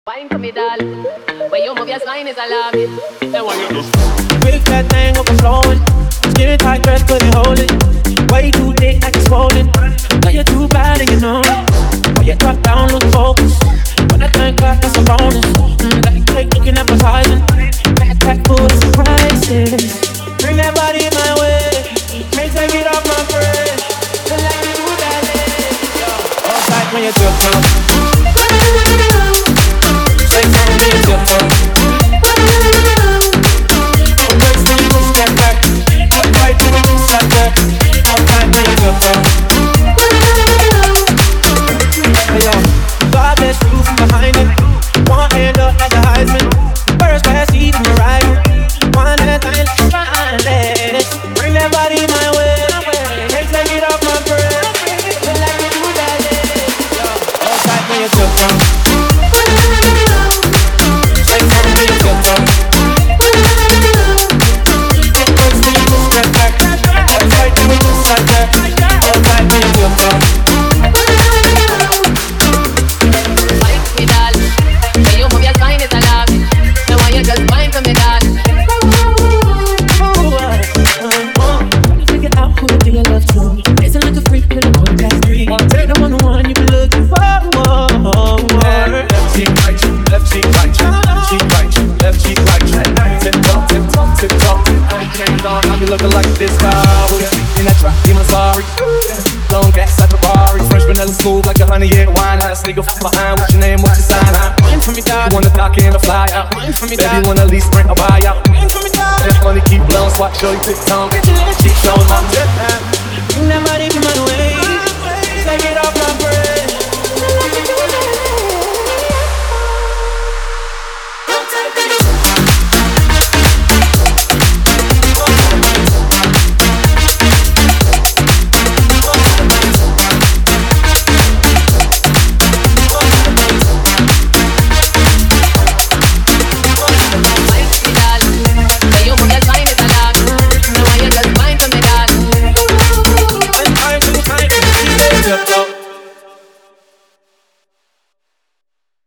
Wine for me, doll. When you move your spine is alarming. Then what you do? Big fat thing overflowing. Skin tight dress couldn't hold it. Way too thick like it's swollen. Now you're too bad and you know it. When you drop down, lose focus. When I think back, that's a bonus. Like cake looking appetizing. Backpack full of surprises. Bring that body my way. Can't take it off my brain. Feel like you do that, all tight when you drop down. Say something when you drop down. Looking like this guy in that trap, I'm sorry. Long gas at the Ferrari, French vanilla smooth like 100-year wine. Had a sneaker behind, what's your name, what's your sign? Wine for me, dog. You wanna dock in or fly out? Wine for me, baby, dog. wanna lease, rent or buy out? Wine for me, dog. That money keep blowing, swat, show you 6 tongue. Keep showing my jet.